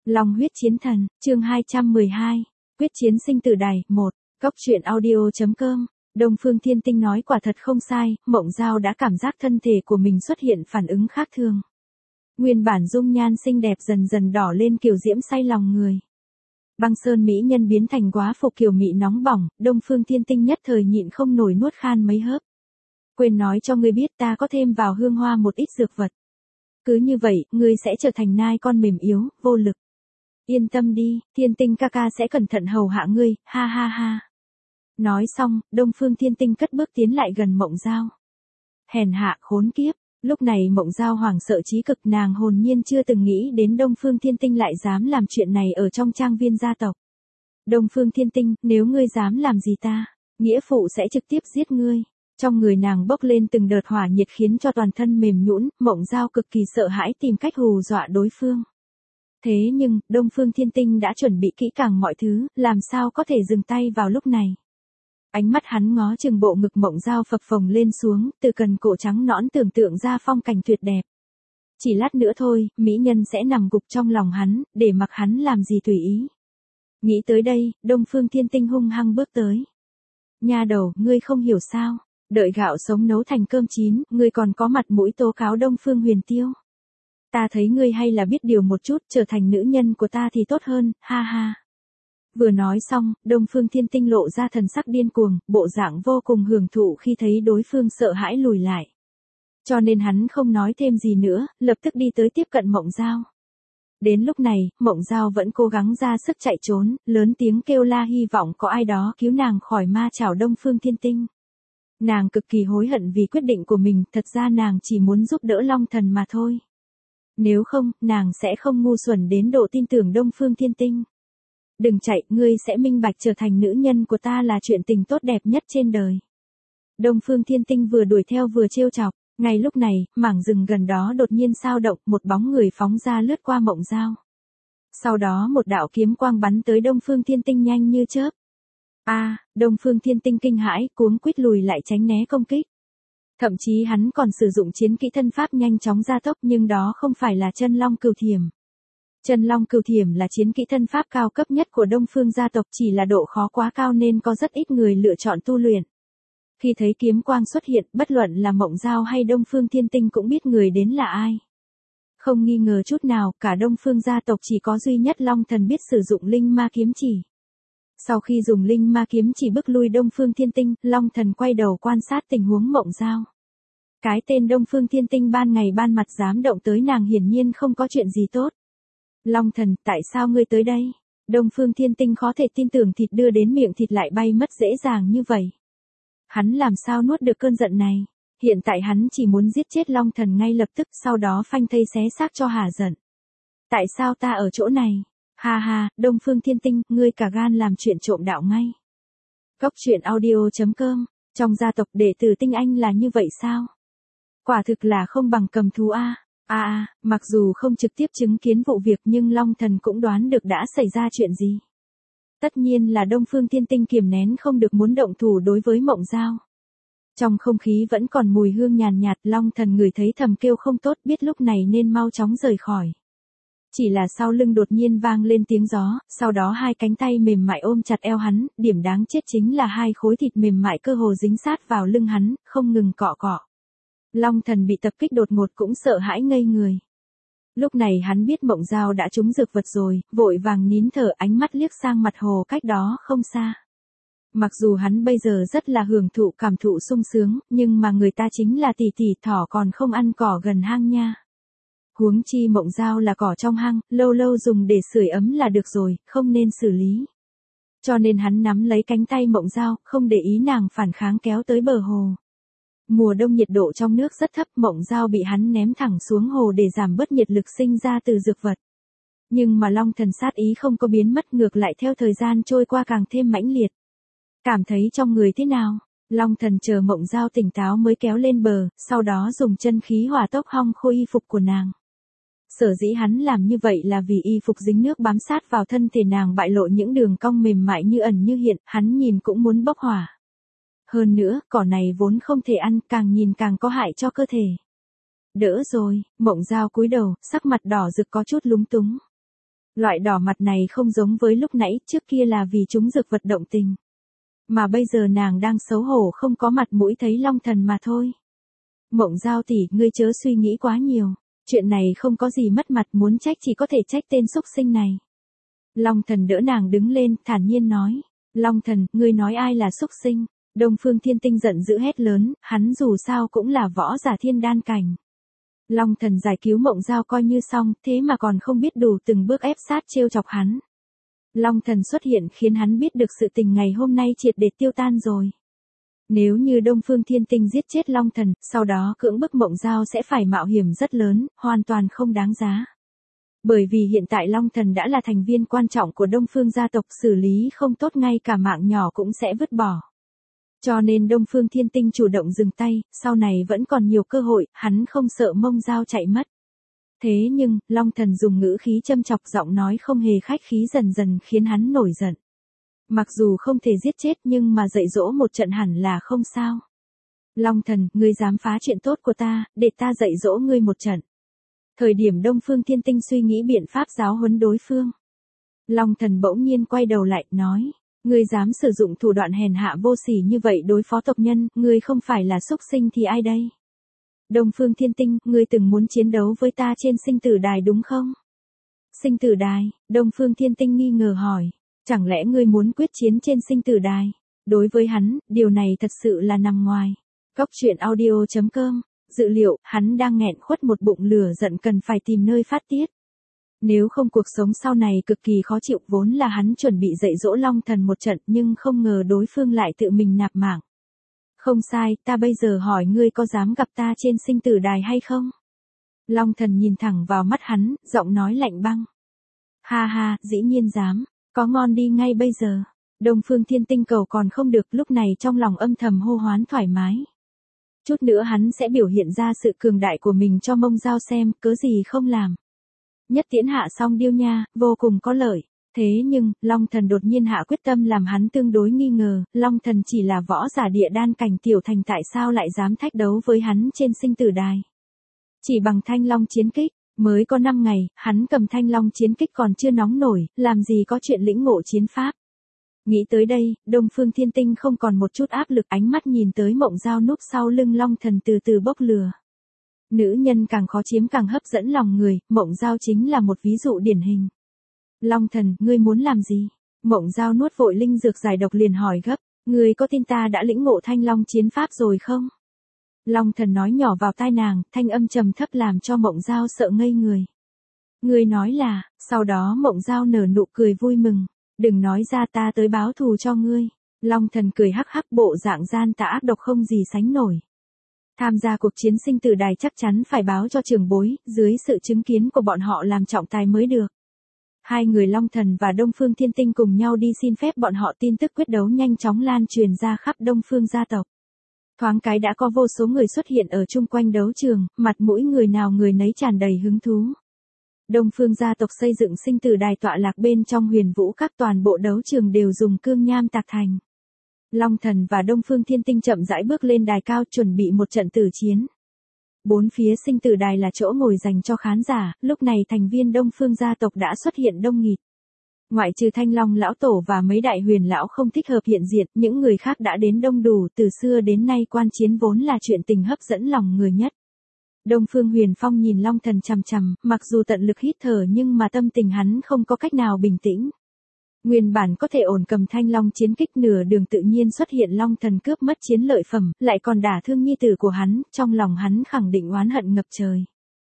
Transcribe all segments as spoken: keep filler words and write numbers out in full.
Long huyết chiến thần, chương hai trăm mười hai, quyết chiến sinh tử đài, một, Cốc truyện audio.com, Đông Phương Thiên Tinh nói quả thật không sai, Mộng Giao đã cảm giác thân thể của mình xuất hiện phản ứng khác thường. Nguyên bản dung nhan xinh đẹp dần dần đỏ lên kiều diễm say lòng người. Băng sơn mỹ nhân biến thành quá phục kiều mị nóng bỏng, Đông Phương Thiên Tinh nhất thời nhịn không nổi nuốt khan mấy hớp. Quên nói cho ngươi biết ta có thêm vào hương hoa một ít dược vật. Cứ như vậy, ngươi sẽ trở thành nai con mềm yếu, vô lực. Yên tâm đi, Thiên Tinh ca ca sẽ cẩn thận hầu hạ ngươi, ha ha ha. Nói xong, Đông Phương Thiên Tinh cất bước tiến lại gần Mộng Giao. Hèn hạ khốn kiếp, lúc này Mộng Giao hoảng sợ chí cực, nàng hồn nhiên chưa từng nghĩ đến Đông Phương Thiên Tinh lại dám làm chuyện này ở trong trang viên gia tộc. Đông Phương Thiên Tinh, nếu ngươi dám làm gì ta, nghĩa phụ sẽ trực tiếp giết ngươi. Trong người nàng bốc lên từng đợt hỏa nhiệt khiến cho toàn thân mềm nhũn, Mộng Giao cực kỳ sợ hãi tìm cách hù dọa đối phương. Thế nhưng, Đông Phương Thiên Tinh đã chuẩn bị kỹ càng mọi thứ, làm sao có thể dừng tay vào lúc này. Ánh mắt hắn ngó chừng bộ ngực Mộng Giao phập phồng lên xuống, từ cần cổ trắng nõn tưởng tượng ra phong cảnh tuyệt đẹp. Chỉ lát nữa thôi, mỹ nhân sẽ nằm gục trong lòng hắn, để mặc hắn làm gì tùy ý. Nghĩ tới đây, Đông Phương Thiên Tinh hung hăng bước tới. Nha đầu, ngươi không hiểu sao, đợi gạo sống nấu thành cơm chín, ngươi còn có mặt mũi tố cáo Đông Phương Huyền Tiêu. Ta thấy ngươi hay là biết điều một chút, trở thành nữ nhân của ta thì tốt hơn, ha ha. Vừa nói xong, Đông Phương Thiên Tinh lộ ra thần sắc điên cuồng, bộ dạng vô cùng hưởng thụ khi thấy đối phương sợ hãi lùi lại. Cho nên hắn không nói thêm gì nữa, lập tức đi tới tiếp cận Mộng Giao. Đến lúc này, Mộng Giao vẫn cố gắng ra sức chạy trốn, lớn tiếng kêu la hy vọng có ai đó cứu nàng khỏi ma chảo Đông Phương Thiên Tinh. Nàng cực kỳ hối hận vì quyết định của mình, thật ra nàng chỉ muốn giúp đỡ Long Thần mà thôi. Nếu không, nàng sẽ không ngu xuẩn đến độ tin tưởng Đông Phương Thiên Tinh. Đừng chạy, ngươi sẽ minh bạch trở thành nữ nhân của ta là chuyện tình tốt đẹp nhất trên đời. Đông Phương Thiên Tinh vừa đuổi theo vừa trêu chọc, ngay lúc này, mảng rừng gần đó đột nhiên sao động, một bóng người phóng ra lướt qua Mộng Giao. Sau đó một đạo kiếm quang bắn tới Đông Phương Thiên Tinh nhanh như chớp. A, à, Đông Phương Thiên Tinh kinh hãi, cuống quýt lùi lại tránh né công kích. Thậm chí hắn còn sử dụng chiến kỹ thân pháp nhanh chóng gia tốc, nhưng đó không phải là Chân Long Cửu Thiểm. Chân Long Cửu Thiểm là chiến kỹ thân pháp cao cấp nhất của Đông Phương gia tộc, chỉ là độ khó quá cao nên có rất ít người lựa chọn tu luyện. Khi thấy kiếm quang xuất hiện, bất luận là Mộng Giao hay Đông Phương Thiên Tinh cũng biết người đến là ai. Không nghi ngờ chút nào, cả Đông Phương gia tộc chỉ có duy nhất Long Thần biết sử dụng linh ma kiếm chỉ. Sau khi dùng linh ma kiếm chỉ bức lui Đông Phương Thiên Tinh, Long Thần quay đầu quan sát tình huống Mộng Giao. Cái tên Đông Phương Thiên Tinh ban ngày ban mặt dám động tới nàng hiển nhiên không có chuyện gì tốt. Long Thần, tại sao ngươi tới đây? Đông Phương Thiên Tinh khó thể tin tưởng thịt đưa đến miệng thịt lại bay mất dễ dàng như vậy. Hắn làm sao nuốt được cơn giận này? Hiện tại hắn chỉ muốn giết chết Long Thần ngay lập tức, sau đó phanh thây xé xác cho hả giận. Tại sao ta ở chỗ này? Ha ha, Đông Phương Thiên Tinh, ngươi cả gan làm chuyện trộm đạo ngay. Cốc truyện audio.com, trong gia tộc đệ tử tinh anh là như vậy sao? Quả thực là không bằng cầm thú a. A a, mặc dù không trực tiếp chứng kiến vụ việc nhưng Long Thần cũng đoán được đã xảy ra chuyện gì. Tất nhiên là Đông Phương Thiên Tinh kiềm nén không được muốn động thủ đối với Mộng Giao. Trong không khí vẫn còn mùi hương nhàn nhạt, Long Thần ngửi thấy thầm kêu không tốt, biết lúc này nên mau chóng rời khỏi. Chỉ là sau lưng đột nhiên vang lên tiếng gió, sau đó hai cánh tay mềm mại ôm chặt eo hắn, điểm đáng chết chính là hai khối thịt mềm mại cơ hồ dính sát vào lưng hắn, không ngừng cọ cọ. Long Thần bị tập kích đột ngột cũng sợ hãi ngây người. Lúc này hắn biết Mộng Giao đã trúng dược vật rồi, vội vàng nín thở, ánh mắt liếc sang mặt hồ cách đó không xa. Mặc dù hắn bây giờ rất là hưởng thụ cảm thụ sung sướng, nhưng mà người ta chính là tỷ tỷ thỏ còn không ăn cỏ gần hang nha. Huống chi Mộng Giao là cỏ trong hang, lâu lâu dùng để sưởi ấm là được rồi, không nên xử lý. Cho nên hắn nắm lấy cánh tay Mộng Giao, không để ý nàng phản kháng kéo tới bờ hồ. Mùa đông nhiệt độ trong nước rất thấp, Mộng Giao bị hắn ném thẳng xuống hồ để giảm bớt nhiệt lực sinh ra từ dược vật. Nhưng mà Long Thần sát ý không có biến mất, ngược lại theo thời gian trôi qua càng thêm mãnh liệt. Cảm thấy trong người thế nào? Long Thần chờ Mộng Giao tỉnh táo mới kéo lên bờ, sau đó dùng chân khí hỏa tốc hong khô y phục của nàng. Sở dĩ hắn làm như vậy là vì y phục dính nước bám sát vào thân thể nàng bại lộ những đường cong mềm mại như ẩn như hiện, hắn nhìn cũng muốn bốc hỏa. Hơn nữa, cỏ này vốn không thể ăn, càng nhìn càng có hại cho cơ thể. Đỡ rồi, Mộng Giao cúi đầu, sắc mặt đỏ rực có chút lúng túng. Loại đỏ mặt này không giống với lúc nãy, trước kia là vì chúng dược vật động tình. Mà bây giờ nàng đang xấu hổ không có mặt mũi thấy Long Thần mà thôi. Mộng Giao tỷ, ngươi chớ suy nghĩ quá nhiều. Chuyện này không có gì mất mặt, muốn trách chỉ có thể trách tên xúc sinh này. Long Thần đỡ nàng đứng lên, thản nhiên nói. Long Thần, ngươi nói ai là xúc sinh? Đông Phương Thiên Tinh giận dữ hét lớn, hắn dù sao cũng là võ giả thiên đan cảnh. Long Thần giải cứu Mộng Giao coi như xong, thế mà còn không biết đủ từng bước ép sát trêu chọc hắn. Long Thần xuất hiện khiến hắn biết được sự tình ngày hôm nay triệt để tiêu tan rồi. Nếu như Đông Phương Thiên Tinh giết chết Long Thần, sau đó cưỡng bức Mộng Giao sẽ phải mạo hiểm rất lớn, hoàn toàn không đáng giá. Bởi vì hiện tại Long Thần đã là thành viên quan trọng của Đông Phương gia tộc, xử lý không tốt ngay cả mạng nhỏ cũng sẽ vứt bỏ. Cho nên Đông Phương Thiên Tinh chủ động dừng tay, sau này vẫn còn nhiều cơ hội, hắn không sợ Mộng Giao chạy mất. Thế nhưng, Long Thần dùng ngữ khí châm chọc, giọng nói không hề khách khí dần dần khiến hắn nổi giận. Mặc dù không thể giết chết nhưng mà dạy dỗ một trận hẳn là không sao. Long Thần, ngươi dám phá chuyện tốt của ta, để ta dạy dỗ ngươi một trận. Thời điểm Đông Phương Thiên Tinh suy nghĩ biện pháp giáo huấn đối phương. Long Thần bỗng nhiên quay đầu lại, nói. Ngươi dám sử dụng thủ đoạn hèn hạ vô sỉ như vậy đối phó tộc nhân, ngươi không phải là xúc sinh thì ai đây? Đông Phương Thiên Tinh, ngươi từng muốn chiến đấu với ta trên sinh tử đài đúng không? Sinh tử đài, Đông Phương Thiên Tinh nghi ngờ hỏi. Chẳng lẽ ngươi muốn quyết chiến trên sinh tử đài? Đối với hắn, điều này thật sự là nằm ngoài. Cóc truyện audio chấm com, dự liệu, hắn đang nghẹn khuất một bụng lửa giận cần phải tìm nơi phát tiết. Nếu không cuộc sống sau này cực kỳ khó chịu, vốn là hắn chuẩn bị dạy dỗ Long Thần một trận nhưng không ngờ đối phương lại tự mình nạp mạng. Không sai, ta bây giờ hỏi ngươi có dám gặp ta trên sinh tử đài hay không? Long Thần nhìn thẳng vào mắt hắn, giọng nói lạnh băng. Ha ha, dĩ nhiên dám, có ngon đi ngay bây giờ. Đông Phương Thiên Tinh cầu còn không được, lúc này trong lòng âm thầm hô hoán thoải mái. Chút nữa hắn sẽ biểu hiện ra sự cường đại của mình cho Mộng Giao xem, cớ gì không làm. Nhất tiễn hạ xong điêu nha, vô cùng có lợi. Thế nhưng, Long Thần đột nhiên hạ quyết tâm làm hắn tương đối nghi ngờ, Long Thần chỉ là võ giả địa đan cảnh tiểu thành tại sao lại dám thách đấu với hắn trên sinh tử đài. Chỉ bằng Thanh Long chiến kích, mới có năm ngày, hắn cầm Thanh Long chiến kích còn chưa nóng nổi, làm gì có chuyện lĩnh ngộ chiến pháp. Nghĩ tới đây, Đông Phương Thiên Tinh không còn một chút áp lực, ánh mắt nhìn tới Mộng Giao núp sau lưng Long Thần từ từ bốc lửa. Nữ nhân càng khó chiếm càng hấp dẫn lòng người, Mộng Giao chính là một ví dụ điển hình. Long Thần, ngươi muốn làm gì? Mộng Giao nuốt vội linh dược giải độc liền hỏi gấp, ngươi có tin ta đã lĩnh ngộ Thanh Long chiến pháp rồi không? Long Thần nói nhỏ vào tai nàng, thanh âm trầm thấp làm cho Mộng Giao sợ ngây người. Ngươi nói là, sau đó Mộng Giao nở nụ cười vui mừng, đừng nói ra, ta tới báo thù cho ngươi. Long Thần cười hắc hắc, bộ dạng gian tà ác độc không gì sánh nổi. Tham gia cuộc chiến sinh tử đài chắc chắn phải báo cho trưởng bối, dưới sự chứng kiến của bọn họ làm trọng tài mới được. Hai người Long Thần và Đông Phương Thiên Tinh cùng nhau đi xin phép bọn họ, tin tức quyết đấu nhanh chóng lan truyền ra khắp Đông Phương gia tộc. Thoáng cái đã có vô số người xuất hiện ở chung quanh đấu trường, mặt mũi người nào người nấy tràn đầy hứng thú. Đông Phương gia tộc xây dựng sinh tử đài tọa lạc bên trong huyền vũ các, toàn bộ đấu trường đều dùng cương nham tạc thành. Long Thần và Đông Phương Thiên Tinh chậm rãi bước lên đài cao chuẩn bị một trận tử chiến. Bốn phía sinh tử đài là chỗ ngồi dành cho khán giả, lúc này thành viên Đông Phương gia tộc đã xuất hiện đông nghịt. Ngoại trừ Thanh Long lão tổ và mấy đại huyền lão không thích hợp hiện diện, những người khác đã đến đông đủ, từ xưa đến nay quan chiến vốn là chuyện tình hấp dẫn lòng người nhất. Đông Phương Huyền Phong nhìn Long Thần chằm chằm, mặc dù tận lực hít thở nhưng mà tâm tình hắn không có cách nào bình tĩnh. Nguyên bản có thể ổn cầm Thanh Long chiến kích, nửa đường tự nhiên xuất hiện Long Thần cướp mất chiến lợi phẩm, lại còn đả thương nhi tử của hắn, trong lòng hắn khẳng định oán hận ngập trời.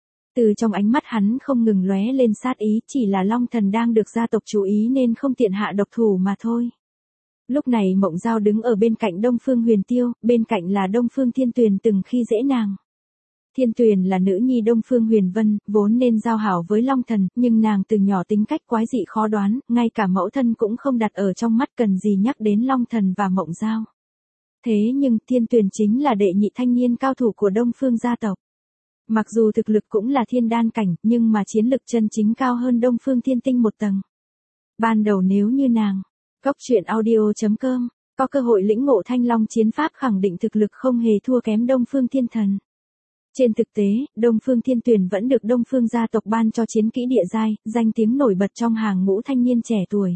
Từ trong ánh mắt hắn không ngừng lóe lên sát ý, chỉ là Long Thần đang được gia tộc chú ý nên không tiện hạ độc thủ mà thôi. Lúc này Mộng Giao đứng ở bên cạnh Đông Phương Huyền Tiêu, bên cạnh là Đông Phương Thiên Tuyền từng khi dễ nàng. Thiên Tuyền là nữ nhi Đông Phương Huyền Vân, vốn nên giao hảo với Long Thần, nhưng nàng từ nhỏ tính cách quái dị khó đoán, ngay cả mẫu thân cũng không đặt ở trong mắt, cần gì nhắc đến Long Thần và Mộng Giao. Thế nhưng Thiên Tuyền chính là đệ nhị thanh niên cao thủ của Đông Phương gia tộc. Mặc dù thực lực cũng là thiên đan cảnh, nhưng mà chiến lực chân chính cao hơn Đông Phương Thiên Tinh một tầng. Ban đầu nếu như nàng, cóc truyện audio chấm com, có cơ hội lĩnh ngộ Thanh Long chiến pháp, khẳng định thực lực không hề thua kém Đông Phương Thiên Thần. Trên thực tế, Đông Phương Thiên Tuyền vẫn được Đông Phương gia tộc ban cho chiến kỹ địa giai, danh tiếng nổi bật trong hàng ngũ thanh niên trẻ tuổi.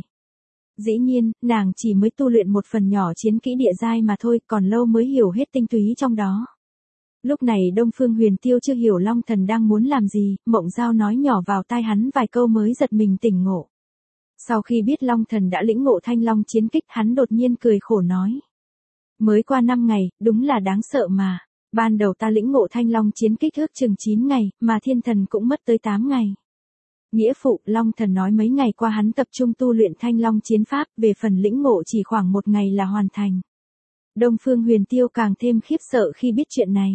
Dĩ nhiên, nàng chỉ mới tu luyện một phần nhỏ chiến kỹ địa giai mà thôi, còn lâu mới hiểu hết tinh túy trong đó. Lúc này Đông Phương Huyền Tiêu chưa hiểu Long Thần đang muốn làm gì, Mộng Giao nói nhỏ vào tai hắn vài câu mới giật mình tỉnh ngộ. Sau khi biết Long Thần đã lĩnh ngộ Thanh Long chiến kích, hắn đột nhiên cười khổ nói. Mới qua năm ngày, đúng là đáng sợ mà. Ban đầu ta lĩnh ngộ Thanh Long chiến kích ước chừng chín ngày, mà Thiên Thần cũng mất tới tám ngày. Nghĩa phụ, Long Thần nói mấy ngày qua hắn tập trung tu luyện Thanh Long chiến pháp, về phần lĩnh ngộ chỉ khoảng một ngày là hoàn thành. Đông Phương Huyền Tiêu càng thêm khiếp sợ khi biết chuyện này.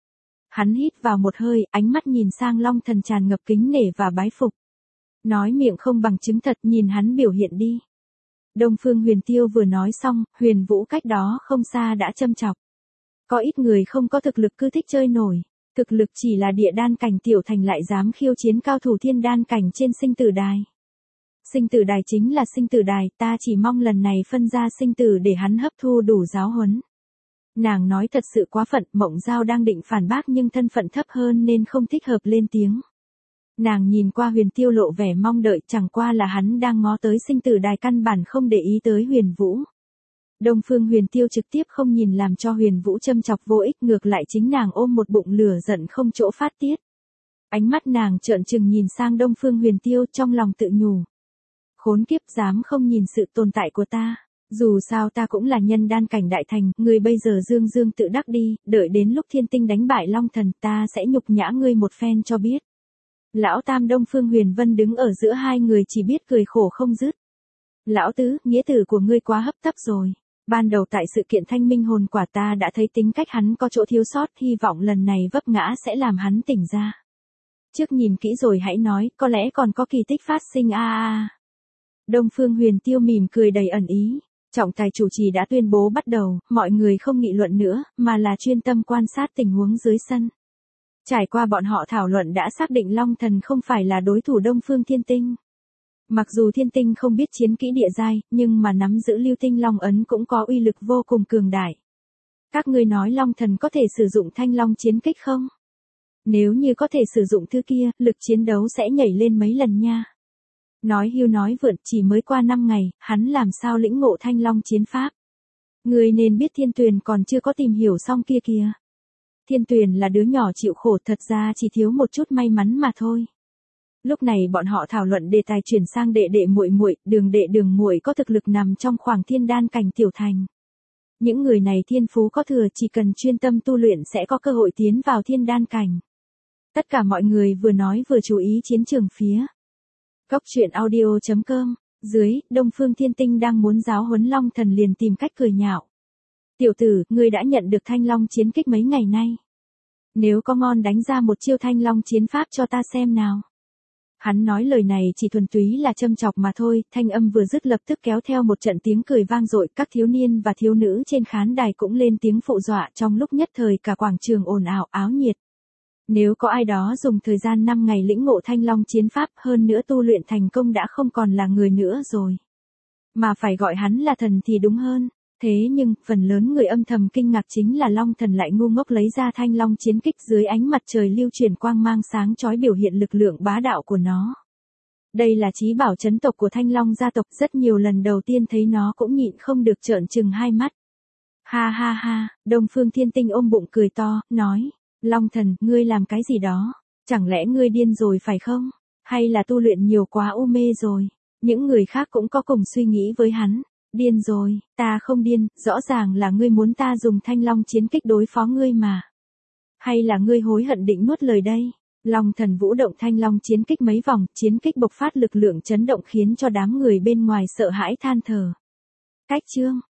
Hắn hít vào một hơi, ánh mắt nhìn sang Long Thần tràn ngập kính nể và bái phục. Nói miệng không bằng chứng thật, nhìn hắn biểu hiện đi. Đông Phương Huyền Tiêu vừa nói xong, Huyền Vũ cách đó không xa đã châm chọc. Có ít người không có thực lực cứ thích chơi nổi. Thực lực chỉ là địa đan cảnh tiểu thành lại dám khiêu chiến cao thủ thiên đan cảnh trên sinh tử đài. Sinh tử đài chính là sinh tử đài, ta chỉ mong lần này phân ra sinh tử để hắn hấp thu đủ giáo huấn. Nàng nói thật sự quá phận, Mộng Giao đang định phản bác nhưng thân phận thấp hơn nên không thích hợp lên tiếng. Nàng nhìn qua Huyền Tiêu lộ vẻ mong đợi, chẳng qua là hắn đang ngó tới sinh tử đài, căn bản không để ý tới Huyền Vũ. Đông Phương Huyền Tiêu trực tiếp không nhìn làm cho Huyền Vũ châm chọc vô ích, ngược lại chính nàng ôm một bụng lửa giận không chỗ phát tiết. Ánh mắt nàng trợn trừng nhìn sang Đông Phương Huyền Tiêu, trong lòng tự nhủ. Khốn kiếp, dám không nhìn sự tồn tại của ta. Dù sao ta cũng là nhân đan cảnh đại thành, ngươi bây giờ dương dương tự đắc đi, đợi đến lúc thiên tinh đánh bại Long Thần ta sẽ nhục nhã ngươi một phen cho biết. Lão Tam Đông Phương Huyền Vân đứng ở giữa hai người chỉ biết cười khổ không dứt. Lão Tứ, nghĩa tử của ngươi quá hấp tấp rồi. Ban đầu tại sự kiện thanh minh hồn quả ta đã thấy tính cách hắn có chỗ thiếu sót, hy vọng lần này vấp ngã sẽ làm hắn tỉnh ra. Trước nhìn kỹ rồi hãy nói, có lẽ còn có kỳ tích phát sinh a a. Đông Phương Huyền Tiêu mỉm cười đầy ẩn ý. Trọng tài chủ trì đã tuyên bố bắt đầu, mọi người không nghị luận nữa, mà là chuyên tâm quan sát tình huống dưới sân. Trải qua bọn họ thảo luận đã xác định Long Thần không phải là đối thủ Đông Phương Thiên Tinh. Mặc dù Thiên Tinh không biết chiến kỹ địa giai, nhưng mà nắm giữ Lưu Tinh Long ấn cũng có uy lực vô cùng cường đại. Các ngươi nói Long Thần có thể sử dụng Thanh Long chiến kích không? Nếu như có thể sử dụng thứ kia, lực chiến đấu sẽ nhảy lên mấy lần nha. Nói hưu nói vượn, chỉ mới qua năm ngày, hắn làm sao lĩnh ngộ Thanh Long chiến pháp. Người nên biết Thiên Tuyền còn chưa có tìm hiểu xong kia kìa. Thiên Tuyền là đứa nhỏ chịu khổ, thật ra chỉ thiếu một chút may mắn mà thôi. Lúc này bọn họ thảo luận đề tài chuyển sang đệ đệ muội muội, Đường đệ Đường muội có thực lực nằm trong khoảng thiên đan cảnh tiểu thành. Những người này thiên phú có thừa, chỉ cần chuyên tâm tu luyện sẽ có cơ hội tiến vào thiên đan cảnh. Tất cả mọi người vừa nói vừa chú ý chiến trường phía. Góc truyện audio chấm com, dưới, Đông Phương Thiên Tinh đang muốn giáo huấn Long Thần liền tìm cách cười nhạo. Tiểu tử, ngươi đã nhận được Thanh Long chiến kích mấy ngày nay. Nếu có ngon đánh ra một chiêu Thanh Long chiến pháp cho ta xem nào. Hắn nói lời này chỉ thuần túy là châm chọc mà thôi, thanh âm vừa dứt lập tức kéo theo một trận tiếng cười vang dội, các thiếu niên và thiếu nữ trên khán đài cũng lên tiếng phụ dọa, trong lúc nhất thời cả quảng trường ồn ào áo nhiệt. Nếu có ai đó dùng thời gian năm ngày lĩnh ngộ Thanh Long chiến pháp, hơn nữa tu luyện thành công đã không còn là người nữa rồi. Mà phải gọi hắn là thần thì đúng hơn. Thế nhưng, phần lớn người âm thầm kinh ngạc chính là Long Thần lại ngu ngốc lấy ra Thanh Long chiến kích, dưới ánh mặt trời lưu chuyển quang mang sáng chói biểu hiện lực lượng bá đạo của nó. Đây là chí bảo chấn tộc của Thanh Long gia tộc, rất nhiều lần đầu tiên thấy nó cũng nhịn không được trợn trừng hai mắt. Ha ha ha, Đông Phương Thiên Tinh ôm bụng cười to, nói, Long Thần, ngươi làm cái gì đó? Chẳng lẽ ngươi điên rồi phải không? Hay là tu luyện nhiều quá u mê rồi? Những người khác cũng có cùng suy nghĩ với hắn. Điên rồi, ta không điên, rõ ràng là ngươi muốn ta dùng Thanh Long chiến kích đối phó ngươi mà. Hay là ngươi hối hận định nuốt lời đây? Long Thần vũ động Thanh Long chiến kích mấy vòng, chiến kích bộc phát lực lượng chấn động khiến cho đám người bên ngoài sợ hãi than thở. Cách chương